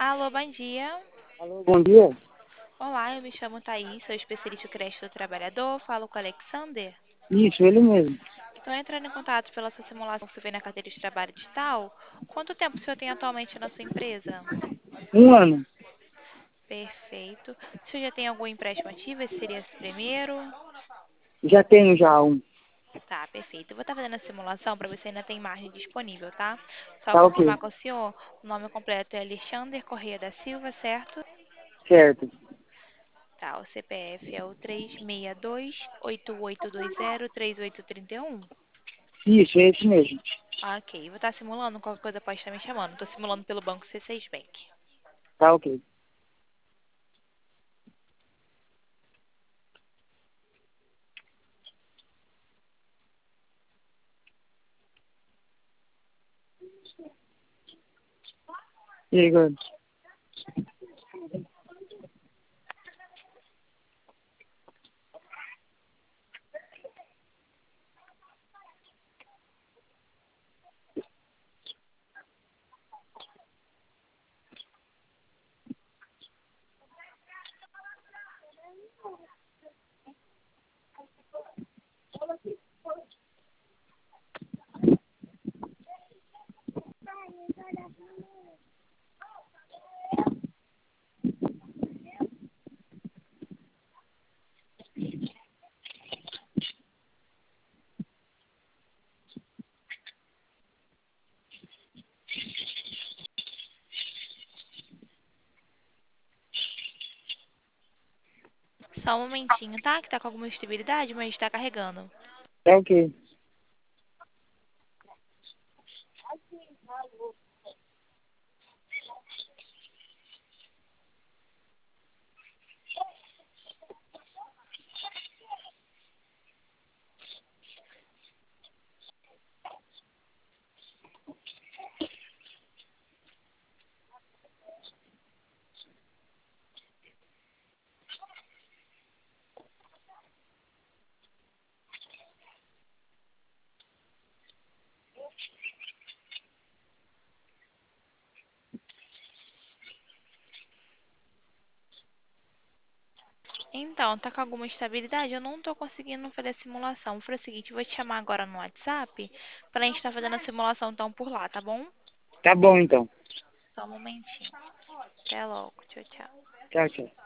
Alô, bom dia. Alô, bom dia. Olá, eu me chamo Thaís, sou especialista em crédito do trabalhador, falo com o Alexander. Isso, ele mesmo. Estou entrando em contato pela sua simulação que você vê na carteira de trabalho digital. Quanto tempo o senhor tem atualmente na sua empresa? Um ano. Perfeito. O senhor já tem algum empréstimo ativo? Esse seria esse primeiro? Já tenho já um. Tá, perfeito. Eu vou estar fazendo a simulação para ver se ainda tem margem disponível, tá? Só Tá ok. confirmar com o senhor, o nome completo é Alexander Correia da Silva, certo? Certo. Tá, o CPF é o 362-8820-3831. Isso, é esse mesmo. Ok, vou estar simulando, qualquer coisa pode estar me chamando. Estou simulando pelo banco C6 Bank. Tá ok. E aí, Gordo? Só um momentinho, tá? Que tá com alguma instabilidade, mas está carregando. Tá ok. Então, tá com alguma instabilidade? Eu não tô conseguindo fazer a simulação. Foi o seguinte, eu vou te chamar agora no WhatsApp pra gente estar fazendo a simulação então por lá, tá bom? Tá bom, então. Só um momentinho. Até logo. Tchau, tchau. Tchau, tchau.